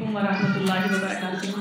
علیکم ورحمۃ اللہ وبرکاتہ۔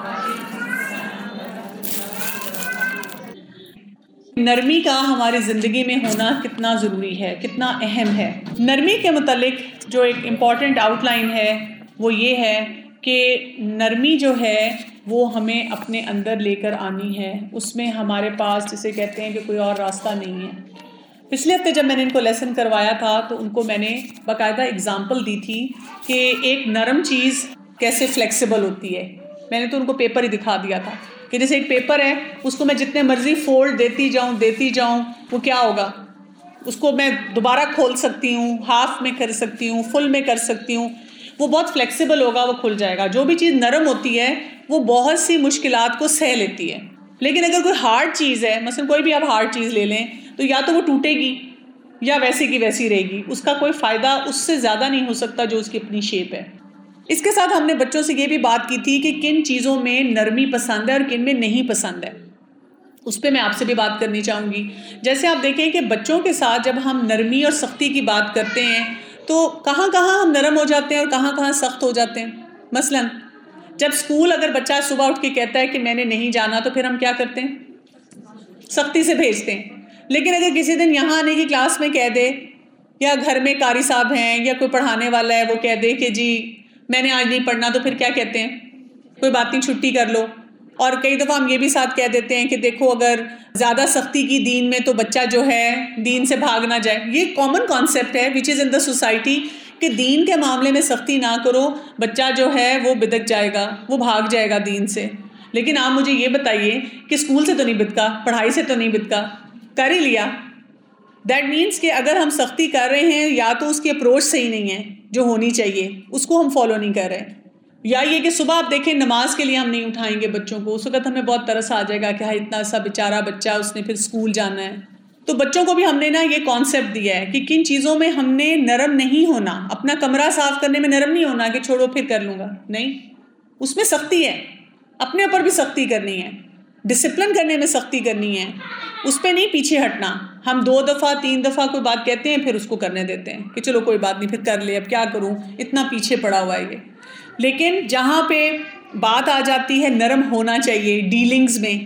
نرمی کا ہماری زندگی میں ہونا کتنا ضروری ہے، کتنا اہم ہے۔ نرمی کے متعلق جو ایک امپورٹنٹ آؤٹ لائن ہے وہ یہ ہے کہ نرمی جو ہے وہ ہمیں اپنے اندر لے کر آنی ہے، اس میں ہمارے پاس جسے کہتے ہیں کہ کوئی اور راستہ نہیں ہے۔ پچھلے ہفتے جب میں نے ان کو لیسن کروایا تھا تو ان کو میں نے باقاعدہ اگزامپل دی تھی کہ ایک نرم چیز کیسے فلیکسیبل ہوتی ہے۔ میں نے تو ان کو پیپر ہی دکھا دیا تھا کہ جیسے ایک پیپر ہے، اس کو میں جتنے مرضی فولڈ دیتی جاؤں وہ کیا ہوگا، اس کو میں دوبارہ کھول سکتی ہوں، ہاف میں کر سکتی ہوں، فل میں کر سکتی ہوں، وہ بہت فلیکسیبل ہوگا، وہ کھل جائے گا۔ جو بھی چیز نرم ہوتی ہے وہ بہت سی مشکلات کو سہ لیتی ہے، لیکن اگر کوئی ہارڈ چیز ہے، مثلا کوئی بھی آپ ہارڈ چیز لے لیں تو یا تو وہ ٹوٹے گی یا ویسی کی ویسی رہے گی، اس کا کوئی فائدہ اس سے زیادہ نہیں ہو سکتا جو اس کی اپنی شیپ ہے۔ اس کے ساتھ ہم نے بچوں سے یہ بھی بات کی تھی کہ کن چیزوں میں نرمی پسند ہے اور کن میں نہیں پسند ہے، اس پہ میں آپ سے بھی بات کرنی چاہوں گی۔ جیسے آپ دیکھیں کہ بچوں کے ساتھ جب ہم نرمی اور سختی کی بات کرتے ہیں تو کہاں کہاں ہم نرم ہو جاتے ہیں اور کہاں کہاں سخت ہو جاتے ہیں۔ مثلا جب اسکول اگر بچہ صبح اٹھ کے کہتا ہے کہ میں نے نہیں جانا تو پھر ہم کیا کرتے ہیں، سختی سے بھیجتے ہیں۔ لیکن اگر کسی دن یہاں آنے کی کلاس میں کہہ دے، یا گھر میں قاری صاحب ہیں یا کوئی پڑھانے والا ہے وہ کہہ دے کہ جی میں نے آج نہیں پڑھنا، تو پھر کیا کہتے ہیں، کوئی بات نہیں، چھٹی کر لو۔ اور کئی دفعہ ہم یہ بھی ساتھ کہہ دیتے ہیں کہ دیکھو اگر زیادہ سختی کی دین میں تو بچہ جو ہے دین سے بھاگ نہ جائے۔ یہ کامن کانسیپٹ ہے وچ از ان دا سوسائٹی کہ دین کے معاملے میں سختی نہ کرو، بچہ جو ہے وہ بدک جائے گا، وہ بھاگ جائے گا دین سے۔ لیکن آپ مجھے یہ بتائیے کہ اسکول سے تو نہیں بدکا، پڑھائی سے تو نہیں بدکا، کر ہی لیا۔ دیٹ مینس کہ اگر ہم سختی کر رہے ہیں یا تو اس کی اپروچ صحیح نہیں ہے جو ہونی چاہیے، اس کو ہم فالو نہیں کر رہے، یا یہ کہ صبح آپ دیکھیں نماز کے لیے ہم نہیں اٹھائیں گے بچوں کو، اس وقت ہمیں بہت ترس آ جائے گا کہ ہاں اتنا سا بیچارہ بچہ، اس نے پھر اسکول جانا ہے۔ تو بچوں کو بھی ہم نے نا یہ کانسیپٹ دیا ہے کہ کن چیزوں میں ہم نے نرم نہیں ہونا۔ اپنا کمرہ صاف کرنے میں نرم نہیں ہونا کہ چھوڑو پھر کر لوں گا، نہیں، اس میں سختی ہے، اپنے اوپر بھی سختی کرنی ہے، ڈسپلن کرنے میں سختی کرنی ہے، اس پہ نہیں پیچھے ہٹنا۔ ہم 2 دفعہ 3 دفعہ کوئی بات کہتے ہیں پھر اس کو کرنے دیتے ہیں کہ چلو کوئی بات نہیں پھر کر لے، اب کیا کروں، اتنا پیچھے پڑا ہوا ہے یہ۔ لیکن جہاں پہ بات آ جاتی ہے نرم ہونا چاہیے ڈیلنگز میں،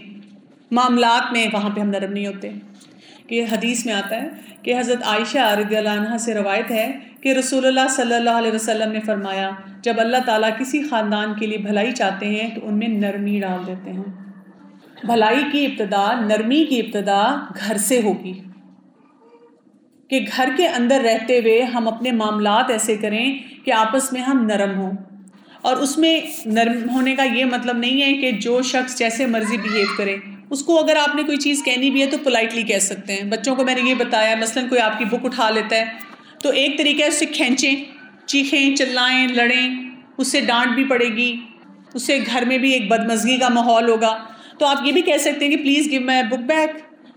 معاملات میں، وہاں پہ ہم نرم نہیں ہوتے۔ کہ حدیث میں آتا ہے کہ حضرت عائشہ رضی اللہ عنہا سے روایت ہے کہ رسول اللہ صلی اللہ علیہ وسلم نے فرمایا جب اللہ تعالیٰ کسی خاندان کے لیے بھلائی چاہتے ہیں تو ان میں نرمی ڈال دیتے ہیں۔ بھلائی کی ابتدا، نرمی کی ابتدا گھر سے ہوگی، کہ گھر کے اندر رہتے ہوئے ہم اپنے معاملات ایسے کریں کہ آپس میں ہم نرم ہوں۔ اور اس میں نرم ہونے کا یہ مطلب نہیں ہے کہ جو شخص جیسے مرضی بیہیو کرے، اس کو اگر آپ نے کوئی چیز کہنی بھی ہے تو پولائٹلی کہہ سکتے ہیں۔ بچوں کو میں نے یہ بتایا، مثلا کوئی آپ کی بک اٹھا لیتا ہے تو ایک طریقہ ہے اس سے کھینچیں، چیخیں، چلائیں، لڑیں، اس سے ڈانٹ بھی پڑے گی، اس سے گھر میں بھی ایک بدمزگی کا ماحول ہوگا۔ تو آپ یہ بھی کہہ سکتے ہیں کہ please give my book back.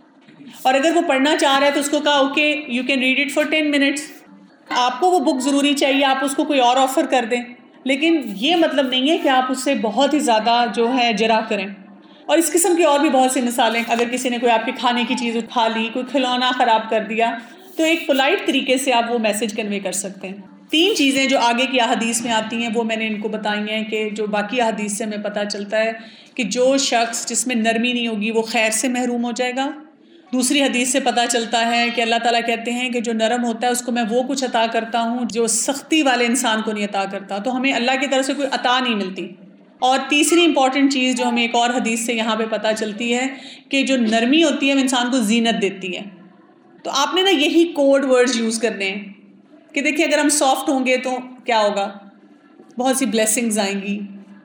اور اگر وہ پڑھنا چاہ رہا ہے تو اس کو کہا okay you can read it for 10 minutes. آپ کو وہ بک ضروری چاہیے، آپ اس کو کوئی اور آفر کر دیں، لیکن یہ مطلب نہیں ہے کہ آپ اس سے بہت ہی زیادہ جو ہے جرا کریں۔ اور اس قسم کی اور بھی بہت سی مثالیں، اگر کسی نے کوئی آپ کے کھانے کی چیز اٹھا لی، کوئی کھلونا خراب کر دیا، تو ایک پولائٹ طریقے سے آپ وہ میسج کنوے کر سکتے ہیں۔ 3 چیزیں جو آگے کی احادیث میں آتی ہیں وہ میں نے ان کو بتائی ہیں کہ جو باقی احادیث سے ہمیں پتہ چلتا ہے کہ جو شخص جس میں نرمی نہیں ہوگی وہ خیر سے محروم ہو جائے گا۔ دوسری حدیث سے پتہ چلتا ہے کہ اللہ تعالیٰ کہتے ہیں کہ جو نرم ہوتا ہے اس کو میں وہ کچھ عطا کرتا ہوں جو سختی والے انسان کو نہیں عطا کرتا۔ تو ہمیں اللہ کی طرف سے کوئی عطا نہیں ملتی۔ اور تیسری امپورٹنٹ چیز جو ہمیں ایک اور حدیث سے یہاں پہ پتہ چلتی ہے کہ جو نرمی ہوتی ہے وہ انسان کو زینت دیتی ہے۔ تو آپ نے نا یہی کوڈ ورڈز یوز کرنے ہیں کہ دیکھیں اگر ہم سافٹ ہوں گے تو کیا ہوگا، بہت سی بلیسنگز آئیں گی،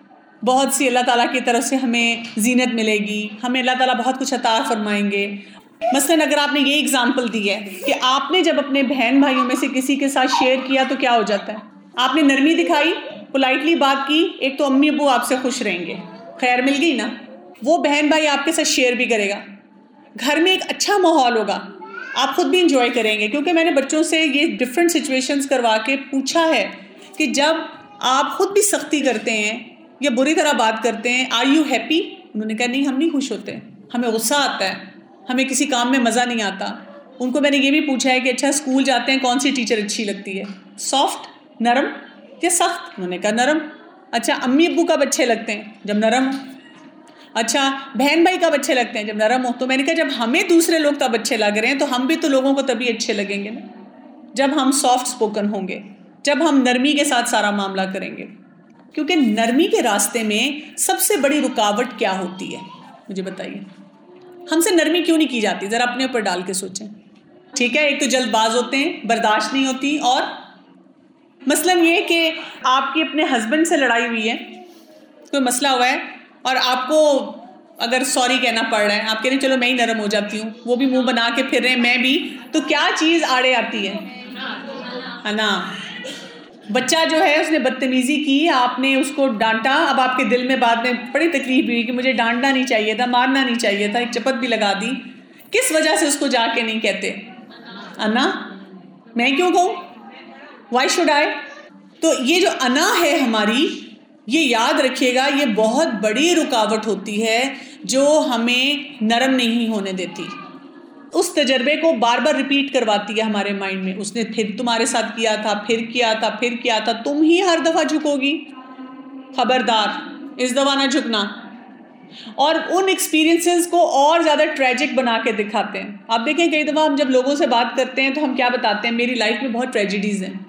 بہت سی اللہ تعالیٰ کی طرف سے ہمیں زینت ملے گی، ہمیں اللہ تعالیٰ بہت کچھ عطا فرمائیں گے۔ مثلاً اگر آپ نے یہ اگزامپل دی ہے کہ آپ نے جب اپنے بہن بھائیوں میں سے کسی کے ساتھ شیئر کیا تو کیا ہو جاتا ہے، آپ نے نرمی دکھائی، پولائٹلی بات کی، ایک تو امی ابو آپ سے خوش رہیں گے، خیر مل گئی نا، وہ بہن بھائی آپ کے ساتھ شیئر بھی کرے گا، گھر میں ایک اچھا ماحول ہوگا، آپ خود بھی انجوائے کریں گے۔ کیونکہ میں نے بچوں سے یہ ڈفرینٹ سچویشنز کروا کے پوچھا ہے کہ جب آپ خود بھی سختی کرتے ہیں یا بری طرح بات کرتے ہیں، آر یو ہیپی؟ انہوں نے کہا نہیں ہم نہیں خوش ہوتے، ہمیں غصہ آتا ہے، ہمیں کسی کام میں مزہ نہیں آتا۔ ان کو میں نے یہ بھی پوچھا ہے کہ اچھا اسکول جاتے ہیں کون سی ٹیچر اچھی لگتی ہے، سافٹ، نرم یا سخت؟ انہوں نے کہا نرم۔ اچھا امی ابو کب اچھے لگتے ہیں؟ جب نرم ہو. اچھا بہن بھائی کب اچھے لگتے ہیں؟ جب نرم ہو. تو میں نے کہا جب ہمیں دوسرے لوگ تب اچھے لگ رہے ہیں تو ہم بھی تو لوگوں کو تبھی اچھے لگیں گے نا، جب ہم سافٹ اسپوکن ہوں گے، جب ہم نرمی کے ساتھ سارا معاملہ کریں گے. کیونکہ نرمی کے راستے میں سب سے بڑی رکاوٹ کیا ہوتی ہے؟ مجھے بتائیے، ہم سے نرمی کیوں نہیں کی جاتی؟ ذرا اپنے اوپر ڈال کے سوچیں. ٹھیک ہے، ایک تو جلد باز ہوتے ہیں، برداشت نہیں ہوتی، اور مثلاً یہ کہ آپ کی اپنے ہسبینڈ سے لڑائی ہوئی ہے، کوئی مسئلہ ہوا ہے اور آپ کو اگر سوری کہنا پڑ رہا ہے، آپ کہہ رہے ہیں چلو میں ہی نرم ہو جاتی ہوں، وہ بھی منہ بنا کے پھر رہے ہیں میں بھی، تو کیا چیز آڑے آتی ہے؟ انا. بچہ جو ہے اس نے بدتمیزی کی، آپ نے اس کو ڈانٹا، اب آپ کے دل میں بعد میں بڑی تکلیف ہوئی کہ مجھے ڈانٹنا نہیں چاہیے تھا، مارنا نہیں چاہیے تھا، ایک چپت بھی لگا دی. کس وجہ سے اس کو جا کے نہیں کہتے؟ انا. میں کیوں کہوں؟ Why should I? تو یہ جو انا ہے ہماری، یہ یاد رکھیے گا، یہ بہت بڑی رکاوٹ ہوتی ہے جو ہمیں نرم نہیں ہونے دیتی. اس تجربے کو بار بار ریپیٹ کرواتی ہے ہمارے مائنڈ میں، اس نے پھر تمہارے ساتھ کیا تھا، پھر کیا تھا، پھر کیا تھا، تم ہی ہر دفعہ جھکو گی، خبردار اس دفعہ نہ جھکنا. اور ان ایکسپیرینسز کو اور زیادہ ٹریجک بنا کے دکھاتے ہیں. آپ دیکھیں کئی دفعہ ہم جب لوگوں سے بات کرتے ہیں تو ہم کیا بتاتے ہیں؟ میری لائف میں بہت ٹریجڈیز ہیں،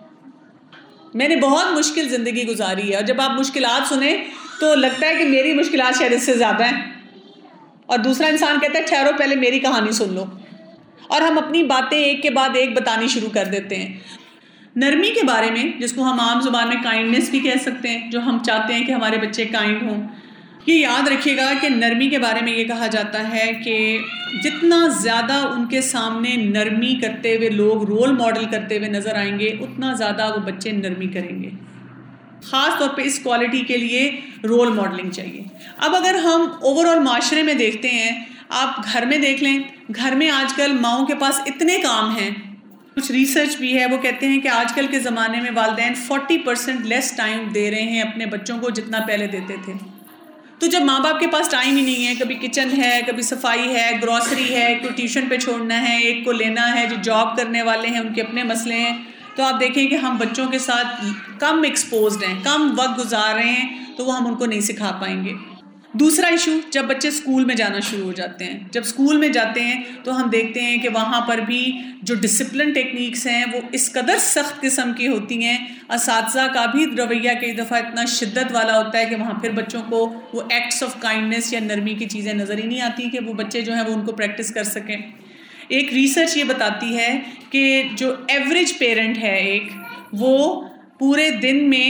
میں نے بہت مشکل زندگی گزاری ہے. اور جب آپ مشکلات سنیں تو لگتا ہے کہ میری مشکلات شاید اس سے زیادہ ہیں، اور دوسرا انسان کہتا ہے ٹھہرو پہلے میری کہانی سن لو، اور ہم اپنی باتیں ایک کے بعد ایک بتانی شروع کر دیتے ہیں. نرمی کے بارے میں، جس کو ہم عام زبان میں کائنڈنس بھی کہہ سکتے ہیں، جو ہم چاہتے ہیں کہ ہمارے بچے کائنڈ ہوں، یہ یاد رکھیے گا کہ نرمی کے بارے میں یہ کہا جاتا ہے کہ جتنا زیادہ ان کے سامنے نرمی کرتے ہوئے لوگ رول ماڈل کرتے ہوئے نظر آئیں گے، اتنا زیادہ وہ بچے نرمی کریں گے. خاص طور پہ اس کوالٹی کے لیے رول ماڈلنگ چاہیے. اب اگر ہم اوور آل معاشرے میں دیکھتے ہیں، آپ گھر میں دیکھ لیں، گھر میں آج کل ماؤں کے پاس اتنے کام ہیں. کچھ ریسرچ بھی ہے، وہ کہتے ہیں کہ آج کل کے زمانے میں والدین 40% لیس ٹائم دے رہے ہیں اپنے بچوں کو جتنا پہلے دیتے تھے. تو جب ماں باپ کے پاس ٹائم ہی نہیں ہے، کبھی کچن ہے، کبھی صفائی ہے، گروسری ہے، کوئی ٹیوشن پہ چھوڑنا ہے، ایک کو لینا ہے، جو جاب کرنے والے ہیں ان کے اپنے مسئلے ہیں، تو آپ دیکھیں کہ ہم بچوں کے ساتھ کم ایکسپوزڈ ہیں، کم وقت گزار رہے ہیں، تو وہ ہم ان کو نہیں سکھا پائیں گے. دوسرا ایشو، جب بچے اسکول میں جانا شروع ہو جاتے ہیں، جب اسکول میں جاتے ہیں تو ہم دیکھتے ہیں کہ وہاں پر بھی جو ڈسپلن ٹیکنیکس ہیں وہ اس قدر سخت قسم کی ہوتی ہیں. اساتذہ کا بھی رویہ کئی دفعہ اتنا شدت والا ہوتا ہے کہ وہاں پھر بچوں کو وہ ایکٹس آف کائنڈنس یا نرمی کی چیزیں نظر ہی نہیں آتی کہ وہ بچے جو ہیں وہ ان کو پریکٹس کر سکیں. ایک ریسرچ یہ بتاتی ہے کہ جو ایوریج پیرنٹ ہے ایک، وہ پورے دن میں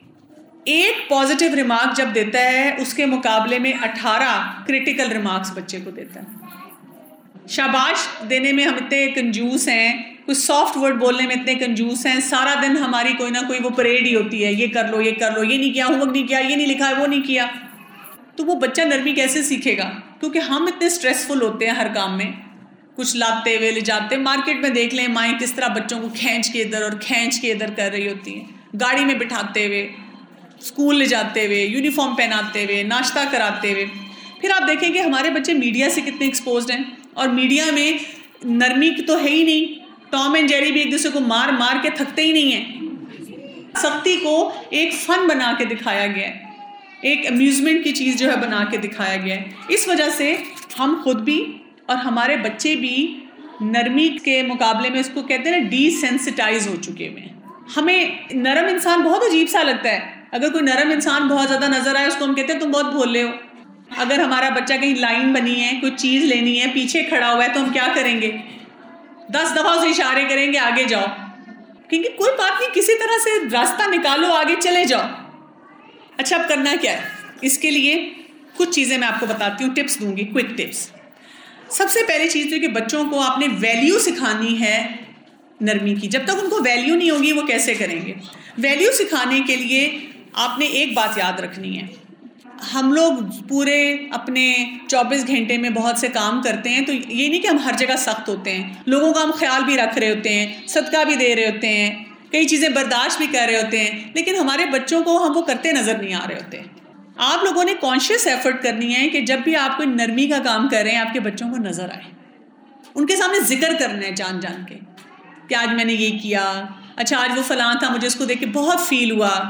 8 پازیٹیو ریمارک جب دیتا ہے، اس کے مقابلے میں 18 کریٹیکل ریمارکس بچے کو دیتا ہے. شاباش دینے میں ہم اتنے کنجوس ہیں، کچھ سافٹ ورڈ بولنے میں اتنے کنجوس ہیں، سارا دن ہماری کوئی نہ کوئی وہ پریڈ ہی ہوتی ہے، یہ کر لو، یہ کر لو، یہ نہیں کیا، ہوم ورک نہیں کیا، یہ نہیں لکھا ہے، وہ نہیں کیا. تو وہ بچہ نرمی کیسے سیکھے گا؟ کیونکہ ہم اتنے اسٹریسفل ہوتے ہیں ہر کام میں، کچھ لاتے ہوئے لے جاتے. مارکیٹ میں دیکھ لیں مائیں کس طرح بچوں کو کھینچ کے ادھر اور کھینچ کے ادھر کر رہی ہوتی ہیں، گاڑی میں بٹھاتے ہوئے، اسکول لے جاتے ہوئے، یونیفارم پہناتے ہوئے، ناشتہ کراتے ہوئے. پھر آپ دیکھیں کہ ہمارے بچے میڈیا سے کتنے ایکسپوزڈ ہیں، اور میڈیا میں نرمی تو ہے ہی نہیں. ٹام اینڈ جیری بھی ایک دوسرے کو مار مار کے تھکتے ہی نہیں ہیں. سختی کو ایک فن بنا کے دکھایا گیا ہے، ایک امیوزمنٹ کی چیز جو ہے بنا کے دکھایا گیا ہے. اس وجہ سے ہم خود بھی اور ہمارے بچے بھی نرمی کے مقابلے میں، اس کو کہتے ہیں نا، ڈی سینسٹائز ہو چکے ہوئے ہیں. ہمیں نرم انسان بہت عجیب سا لگتا ہے. اگر کوئی نرم انسان بہت زیادہ نظر آئے، اس کو ہم کہتے ہیں تم بہت بھولے ہو. اگر ہمارا بچہ کہیں لائن بنی ہے، کوئی چیز لینی ہے، پیچھے کھڑا ہوا ہے، تو ہم کیا کریں گے؟ 10 دفعہ اسے اشارے کریں گے آگے جاؤ، کیونکہ کوئی بات نہیں، کسی طرح سے راستہ نکالو، آگے چلے جاؤ. اچھا اب کرنا کیا ہے؟ اس کے لیے کچھ چیزیں میں آپ کو بتاتی ہوں، ٹپس دوں گی، کوئک ٹپس. سب سے پہلی چیز تو کہ بچوں کو آپ نے ویلیو سکھانی ہے نرمی کی. جب تک ان کو ویلیو نہیں ہوگی وہ کیسے کریں گے؟ ویلیو سکھانے کے لیے آپ نے ایک بات یاد رکھنی ہے. ہم لوگ پورے اپنے 24 گھنٹے میں بہت سے کام کرتے ہیں، تو یہ نہیں کہ ہم ہر جگہ سخت ہوتے ہیں، لوگوں کا ہم خیال بھی رکھ رہے ہوتے ہیں، صدقہ بھی دے رہے ہوتے ہیں، کئی چیزیں برداشت بھی کر رہے ہوتے ہیں، لیکن ہمارے بچوں کو ہم وہ کرتے نظر نہیں آ رہے ہوتے. آپ لوگوں نے کانشیس ایفرٹ کرنی ہے کہ جب بھی آپ کوئی نرمی کا کام کر رہے ہیں، آپ کے بچوں کو نظر آئے، ان کے سامنے ذکر کرنا ہے جان جان کے کہ آج میں نے یہ کیا، اچھا آج وہ فلاں تھا، مجھے اس کو دیکھ کے بہت فیل ہوا.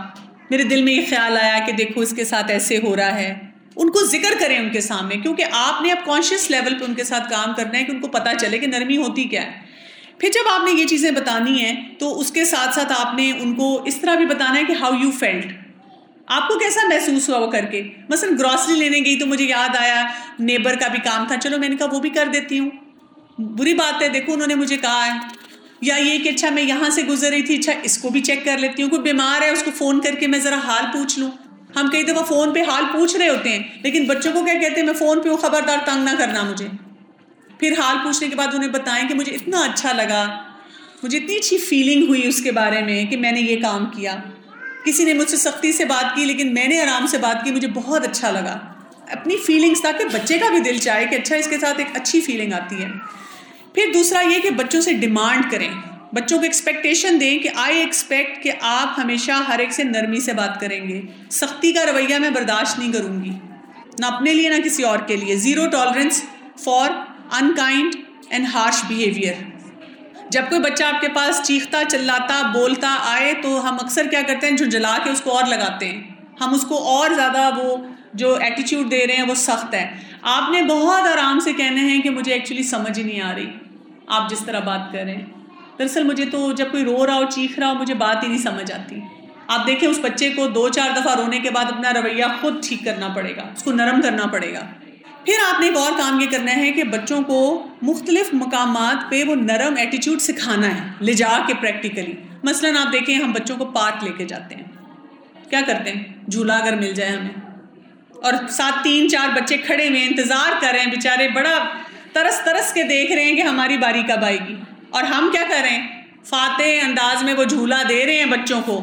میرے دل میں یہ خیال آیا کہ دیکھو اس کے ساتھ ایسے ہو رہا ہے. ان کو ذکر کریں ان کے سامنے, کیونکہ آپ نے اب کانشیس لیول پہ ان کے ساتھ کام کرنا ہے کہ ان کو پتہ چلے کہ نرمی ہوتی کیا ہے. پھر جب آپ نے یہ چیزیں بتانی ہیں تو اس کے ساتھ ساتھ آپ نے ان کو اس طرح بھی بتانا ہے کہ ہاؤ یو فیلٹ, آپ کو کیسا محسوس ہوا وہ کر کے. مثلا گروسری لینے گئی تو مجھے یاد آیا نیبر کا بھی کام تھا, چلو میں نے کہا وہ بھی کر دیتی ہوں, بری بات ہے, دیکھو انہوں نے مجھے کہا ہے. یا یہ کہ اچھا میں یہاں سے گزر رہی تھی, اچھا اس کو بھی چیک کر لیتی ہوں, کوئی بیمار ہے اس کو فون کر کے میں ذرا حال پوچھ لوں. ہم کئی دفعہ فون پہ حال پوچھ رہے ہوتے ہیں, لیکن بچوں کو کیا کہتے ہیں, میں فون پہ ہوں, خبردار تنگ نہ کرنا مجھے. پھر حال پوچھنے کے بعد انہیں بتائیں کہ مجھے اتنا اچھا لگا, مجھے اتنی اچھی فیلنگ ہوئی اس کے بارے میں کہ میں نے یہ کام کیا. کسی نے مجھ سے سختی سے بات کی لیکن میں نے آرام سے بات کی, مجھے بہت اچھا لگا. اپنی فیلنگس, تاکہ بچے کا بھی دل چاہے کہ اچھا اس کے ساتھ ایک اچھی فیلنگ آتی ہے. پھر دوسرا یہ کہ بچوں سے ڈیمانڈ کریں, بچوں کو ایکسپیکٹیشن دیں کہ آئی ایکسپیکٹ کہ آپ ہمیشہ ہر ایک سے نرمی سے بات کریں گے. سختی کا رویہ میں برداشت نہیں کروں گی, نہ اپنے لیے نہ کسی اور کے لیے. Zero tolerance for unkind and harsh behaviour. جب کوئی بچہ آپ کے پاس چیختا چلاتا بولتا آئے تو ہم اکثر کیا کرتے ہیں, جھنجھلا کے اس کو اور لگاتے ہیں, ہم اس کو اور زیادہ وہ جو ایٹیچیوڈ دے رہے ہیں وہ سخت ہے. آپ نے بہت آرام سے کہنا ہے کہ مجھے ایکچولی سمجھ ہی نہیں آ رہی آپ جس طرح بات کر رہے ہیں. دراصل مجھے تو جب کوئی رو رہا ہو چیخ رہا ہو مجھے بات ہی نہیں سمجھ آتی. آپ دیکھیں اس بچے کو 2-4 دفعہ رونے کے بعد اپنا رویہ خود ٹھیک کرنا پڑے گا, اس کو نرم کرنا پڑے گا. پھر آپ نے ایک اور کام یہ کرنا ہے کہ بچوں کو مختلف مقامات پہ وہ نرم ایٹیچیوڈ سکھانا ہے, لے جا کے پریکٹیکلی. مثلاً آپ دیکھیں ہم بچوں کو پارک لے کے جاتے ہیں, کیا کرتے ہیں, جھولا اگر مل جائے ہمیں, اور ساتھ 3-4 بچے کھڑے ہوئے انتظار کر رہے ہیں, بیچارے بڑا ترس کے دیکھ رہے ہیں کہ ہماری باری کب آئے گی, اور ہم کیا کر رہے ہیں, فاتح انداز میں وہ جھولا دے رہے ہیں بچوں کو.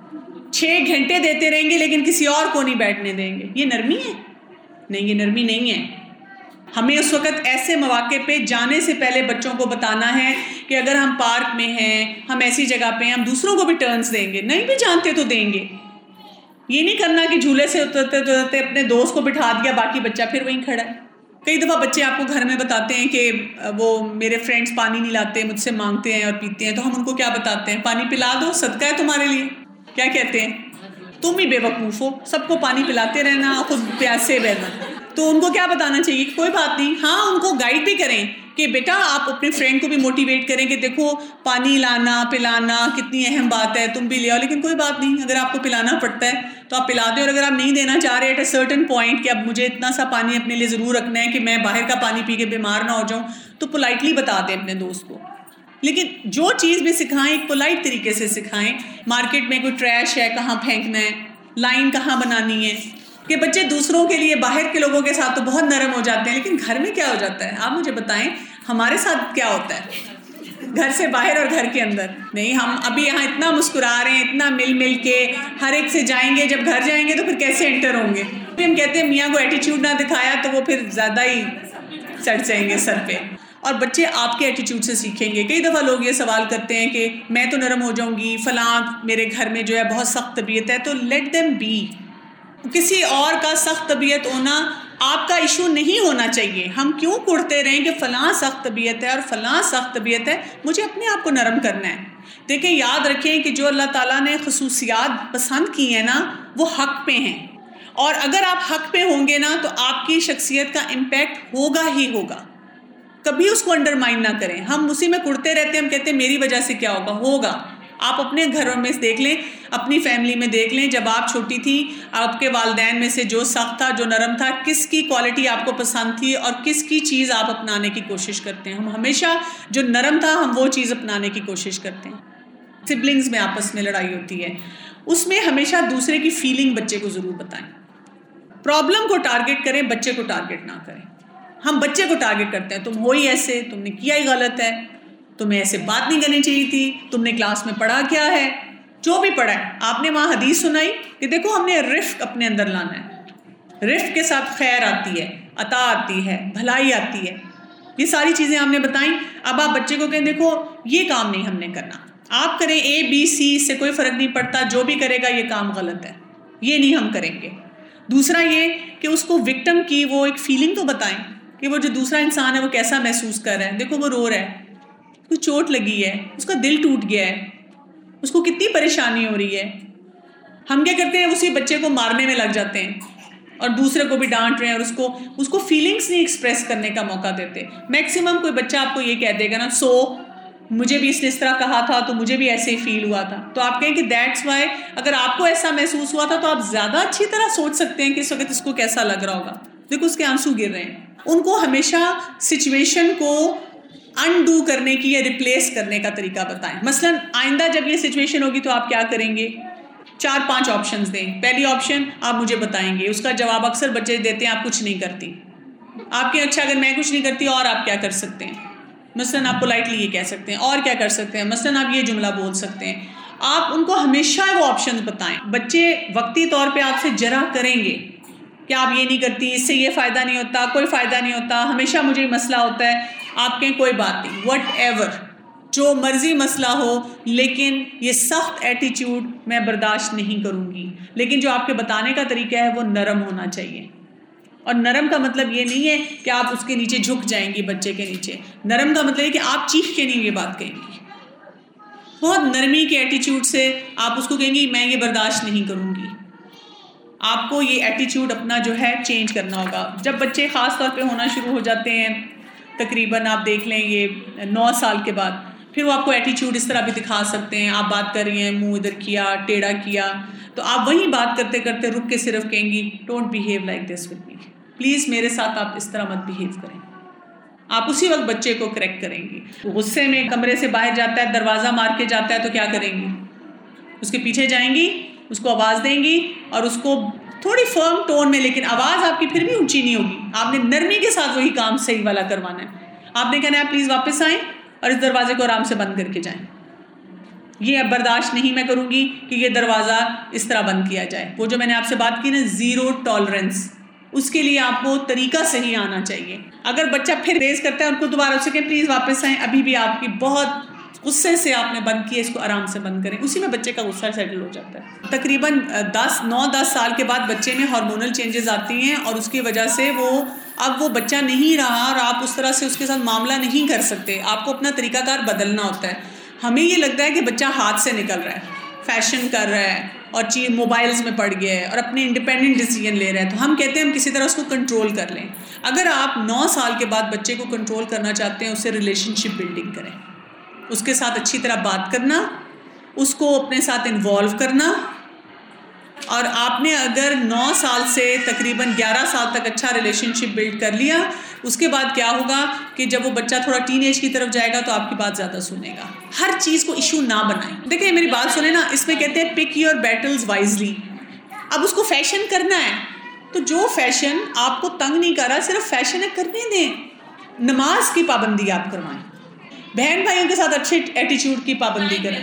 6 گھنٹے دیتے رہیں گے لیکن کسی اور کو نہیں بیٹھنے دیں گے. یہ نرمی ہے؟ نہیں, یہ نرمی نہیں ہے. ہمیں اس وقت ایسے مواقع پہ جانے سے پہلے بچوں کو بتانا ہے کہ اگر ہم پارک میں ہیں, ہم ایسی جگہ پہ ہیں, ہم دوسروں کو بھی ٹرنز دیں گے, نہیں بھی جانتے تو دیں گے. یہ نہیں کرنا کہ جھولے سے اترتے اپنے دوست کو بٹھا دیا, باقی بچہ پھر وہیں کھڑا ہے. کئی دفعہ بچے آپ کو گھر میں بتاتے ہیں کہ وہ میرے فرینڈس پانی نہیں لاتے, مجھ سے مانگتے ہیں اور پیتے ہیں, تو ہم ان کو کیا بتاتے ہیں, پانی پلا دو, صدقہ ہے تمہارے لیے. کیا کہتے ہیں, تم ہی بے وقوف ہو, سب کو پانی پلاتے رہنا, خود پیاسے رہنا. تو ان کو کیا بتانا چاہیے کہ کوئی بات نہیں, ہاں ان کو گائیڈ بھی کریں کہ بیٹا آپ اپنے فرینڈ کو بھی موٹیویٹ کریں کہ دیکھو پانی لانا پلانا کتنی اہم بات ہے, تم بھی لے آؤ, لیکن کوئی بات نہیں, اگر آپ کو پلانا پڑتا ہے تو آپ پلا دیں. اور اگر آپ نہیں دینا چاہ رہے ایٹ اے سرٹن پوائنٹ کہ اب مجھے اتنا سا پانی اپنے لیے ضرور رکھنا ہے کہ میں باہر کا پانی پی کے بیمار نہ ہو جاؤں, تو پولائٹلی بتا دیں اپنے دوست کو. لیکن جو چیز بھی سکھائیں ایک پولائٹ طریقے سے سکھائیں. مارکیٹ میں کوئی ٹریش ہے کہاں پھینکنا ہے, لائن کہاں بنانی ہے, کہ بچے دوسروں کے لیے باہر کے لوگوں کے ساتھ تو بہت نرم ہو جاتے ہیں, لیکن گھر میں کیا ہو جاتا ہے, آپ مجھے بتائیں ہمارے ساتھ کیا ہوتا ہے, گھر سے باہر اور گھر کے اندر. نہیں, ہم ابھی یہاں اتنا مسکرا رہے ہیں, اتنا مل کے ہر ایک سے جائیں گے, جب گھر جائیں گے تو پھر کیسے انٹر ہوں گے. پھر ہم کہتے ہیں میاں کو ایٹیچیوڈ نہ دکھایا تو وہ پھر زیادہ ہی چڑھ جائیں گے سر پہ, اور بچے آپ کے ایٹیچیوڈ سے سیکھیں گے. کئی دفعہ لوگ یہ سوال کرتے ہیں کہ میں تو نرم ہو جاؤں گی, فلاں میرے گھر میں جو ہے بہت سخت طبیعت ہے, تو لیٹ دیم بی. کسی اور کا سخت طبیعت ہونا آپ کا ایشو نہیں ہونا چاہیے. ہم کیوں کڑتے رہیں کہ فلاں سخت طبیعت ہے اور فلاں سخت طبیعت ہے, مجھے اپنے آپ کو نرم کرنا ہے. دیکھیں, یاد رکھیں کہ جو اللہ تعالیٰ نے خصوصیات پسند کی ہیں نا, وہ حق پہ ہیں, اور اگر آپ حق پہ ہوں گے نا تو آپ کی شخصیت کا امپیکٹ ہوگا ہی ہوگا. کبھی اس کو انڈرمائن نہ کریں. ہم اسی میں کڑتے رہتے ہیں, ہم کہتے ہیں میری وجہ سے کیا ہوگا. آپ اپنے گھروں میں دیکھ لیں, اپنی فیملی میں دیکھ لیں, جب آپ چھوٹی تھی آپ کے والدین میں سے جو سخت تھا جو نرم تھا, کس کی کوالٹی آپ کو پسند تھی اور کس کی چیز آپ اپنانے کی کوشش کرتے ہیں. ہم ہمیشہ جو نرم تھا ہم وہ چیز اپنانے کی کوشش کرتے ہیں. سبلنگز میں آپس میں لڑائی ہوتی ہے, اس میں ہمیشہ دوسرے کی فیلنگ بچے کو ضرور بتائیں. پرابلم کو ٹارگٹ کریں, بچے کو ٹارگٹ نہ کریں. ہم بچے کو ٹارگٹ کرتے ہیں, تم ہو ہی ایسے, تم نے کیا ہی غلط ہے, تمہیں ایسے بات نہیں کرنی چاہیے تھی, تم نے کلاس میں پڑھا کیا ہے, جو بھی پڑھا ہے. آپ نے وہاں حدیث سنائی کہ دیکھو ہم نے رفق اپنے اندر لانا ہے, رفق کے ساتھ خیر آتی ہے, عطا آتی ہے, بھلائی آتی ہے, یہ ساری چیزیں ہم نے بتائیں. اب آپ بچے کو کہیں دیکھو یہ کام نہیں ہم نے کرنا, آپ کریں A B C, اس سے کوئی فرق نہیں پڑتا, جو بھی کرے گا یہ کام غلط ہے, یہ نہیں ہم کریں گے. دوسرا یہ کہ اس کو وکٹم کی وہ ایک فیلنگ تو بتائیں کہ وہ جو دوسرا انسان ہے وہ کیسا محسوس کر رہا ہے. دیکھو وہ رو رہا ہے, کوئی چوٹ لگی ہے, اس کا دل ٹوٹ گیا ہے, اس کو کتنی پریشانی ہو رہی ہے, ہم کیا کرتے ہیں, اسی بچے کو مارنے میں لگ جاتے ہیں اور دوسرے کو بھی ڈانٹ رہے ہیں اور اس کو فیلنگس نہیں ایکسپریس کرنے کا موقع دیتے. میکسیمم کوئی بچہ آپ کو یہ کہہ دے گا نا, مجھے بھی اس نے اس طرح کہا تھا تو مجھے بھی ایسے ہی فیل ہوا تھا. تو آپ کہیں کہ دیٹس وائی, اگر آپ کو ایسا محسوس ہوا تھا تو آپ زیادہ اچھی طرح سوچ سکتے ہیں کہ اس وقت اس کو کیسا لگ رہا ہوگا. دیکھو اس کے آنسو گر رہے ہیں. ان کو ہمیشہ سچویشن کو انڈو کرنے کی یا ریپلیس کرنے کا طریقہ بتائیں. مثلا آئندہ جب یہ سچویشن ہوگی تو آپ کیا کریں گے, 4-5 آپشنز دیں. پہلی آپشن آپ مجھے بتائیں گے, اس کا جواب اکثر بچے دیتے ہیں آپ کچھ نہیں کرتی. آپ کے اچھا اگر میں کچھ نہیں کرتی اور آپ کیا کر سکتے ہیں, مثلاً آپ پولائٹلی یہ کہہ سکتے ہیں, اور کیا کر سکتے ہیں, مثلاً آپ یہ جملہ بول سکتے ہیں. آپ ان کو ہمیشہ وہ آپشنز بتائیں. بچے وقتی طور پہ آپ سے جرا کریں گے کہ آپ یہ نہیں کرتی, اس سے یہ فائدہ نہیں ہوتا, کوئی فائدہ نہیں ہوتا, ہمیشہ مجھے مسئلہ ہوتا ہے. آپ کہیں کوئی بات نہیں, وٹ ایور, جو مرضی مسئلہ ہو, لیکن یہ سخت ایٹیچیوڈ میں برداشت نہیں کروں گی. لیکن جو آپ کے بتانے کا طریقہ ہے وہ نرم ہونا چاہیے. اور نرم کا مطلب یہ نہیں ہے کہ آپ اس کے نیچے جھک جائیں گی, بچے کے نیچے. نرم کا مطلب ہے کہ آپ چیخ کے نہیں یہ بات کہیں گی, بہت نرمی کے ایٹیچیوڈ سے آپ اس کو کہیں گی میں یہ برداشت نہیں کروں گی. آپ کو یہ ایٹیچیوڈ اپنا جو ہے چینج کرنا ہوگا. جب بچے خاص طور پہ ہونا شروع ہو جاتے ہیں, تقریباً آپ دیکھ لیں یہ 9 سال کے بعد, پھر وہ آپ کو ایٹیچیوڈ اس طرح بھی دکھا سکتے ہیں. آپ بات کر رہی ہیں, منہ ادھر کیا, ٹیڑھا کیا, تو آپ وہیں بات کرتے کرتے رک کے صرف کہیں گی don't behave like this with me, please میرے ساتھ آپ اس طرح مت بیہیو کریں. آپ اسی وقت بچے کو کریکٹ کریں گی. غصے میں کمرے سے باہر جاتا ہے, دروازہ مار کے جاتا ہے, تو کیا کریں گی, اس کے پیچھے جائیں گی, اس کو آواز دیں گی اور اس کو تھوڑی فرم ٹون میں, لیکن آواز آپ کی پھر بھی اونچی نہیں ہوگی. آپ نے نرمی کے ساتھ وہی کام صحیح والا کروانا ہے. آپ نے کہنا ہے پلیز واپس آئیں اور اس دروازے کو آرام سے بند کر کے جائیں. یہ اب برداشت نہیں میں کروں گی کہ یہ دروازہ اس طرح بند کیا جائے. وہ جو میں نے آپ سے بات کی نا, زیرو ٹالرنس, اس کے لیے آپ کو طریقہ صحیح آنا چاہیے. اگر بچہ پھر ریز کرتا ہے, ان کو دوبارہ اسے کہیں پلیز واپس آئیں, ابھی بھی آپ کی بہت غصے سے آپ نے بند کیا, اس کو آرام سے بند کریں. اسی میں بچے کا غصہ سیٹل ہو جاتا ہے. تقریباً 9-10 سال کے بعد بچے میں ہارمونل چینجز آتی ہیں, اور اس کی وجہ سے اب وہ بچہ نہیں رہا, اور آپ اس طرح سے اس کے ساتھ معاملہ نہیں کر سکتے. آپ کو اپنا طریقہ کار بدلنا ہوتا ہے. ہمیں یہ لگتا ہے کہ بچہ ہاتھ سے نکل رہا ہے, فیشن کر رہا ہے, اور چیز موبائلز میں پڑ گیا ہے, اور اپنے انڈیپینڈنٹ ڈیسیجن لے رہا ہے, تو ہم کہتے ہیں ہم کسی طرح اس کو کنٹرول کر لیں. اگر آپ 9 سال کے بعد بچے کو کنٹرول کرنا چاہتے ہیں, اسے ریلیشن شپ بلڈنگ کریں, اس کے ساتھ اچھی طرح بات کرنا, اس کو اپنے ساتھ انوالو کرنا. اور آپ نے اگر 9 سال سے تقریباً 11 سال تک اچھا ریلیشن شپ بلڈ کر لیا, اس کے بعد کیا ہوگا کہ جب وہ بچہ تھوڑا ٹین ایج کی طرف جائے گا تو آپ کی بات زیادہ سنے گا. ہر چیز کو ایشو نہ بنائیں. دیکھیں میری بات سنیں نا, اس میں کہتے ہیں پک یور بیٹلز وائزلی. اب اس کو فیشن کرنا ہے, تو جو فیشن آپ کو تنگ نہیں کر رہا, صرف فیشن ہے, کرنے دیں. نماز کی پابندی آپ کروائیں, بہن بھائیوں کے ساتھ اچھے ایٹیچیوڈ کی پابندی کریں.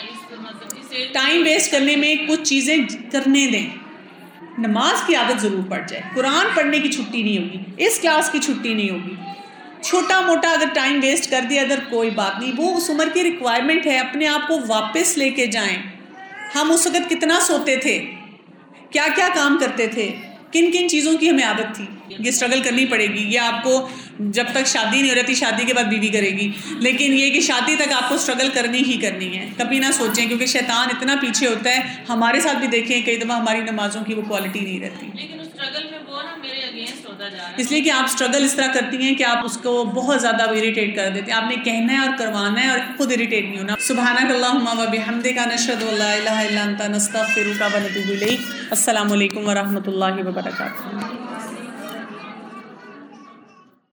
ٹائم ویسٹ کرنے میں کچھ چیزیں کرنے دیں. نماز کی عادت ضرور پڑ جائے. قرآن پڑھنے کی چھٹی نہیں ہوگی, اس کلاس کی چھٹی نہیں ہوگی. چھوٹا موٹا اگر ٹائم ویسٹ کر دیا ادھر, کوئی بات نہیں, وہ اس عمر کی ریکوائرمنٹ ہے. اپنے آپ کو واپس لے کے جائیں. ہم اس وقت کتنا سوتے تھے, کیا کیا کام کرتے تھے, کن کن چیزوں کی ہمیں عادت تھی. یہ اسٹرگل کرنی پڑے گی. یہ آپ کو جب تک شادی نہیں ہو رہی, شادی کے بعد بیوی کرے گی, لیکن یہ کہ شادی تک آپ کو اسٹرگل کرنی ہی کرنی ہے. کبھی نہ سوچیں, کیونکہ شیطان اتنا پیچھے ہوتا ہے. ہمارے ساتھ بھی دیکھیں کئی دفعہ ہماری نمازوں کی وہ کوالٹی نہیں رہتی, لیکن اس اسٹرگل میں وہ نا میرے اگینسٹ ہوتا جا رہا ہے. اس لیے کہ آپ اسٹرگل اس طرح کرتی ہیں کہ آپ اس کو بہت زیادہ اریٹیٹ کر دیتے ہیں. آپ نے کہنا ہے اور کروانا ہے, اور خود اریٹیٹ نہیں ہونا. سبحانک اللہم و بحمدک, نشہد ان لا الہ الا انت, نستغفرک و نتوب الیک. السلام علیکم و رحمۃ اللہ وبرکاتہ.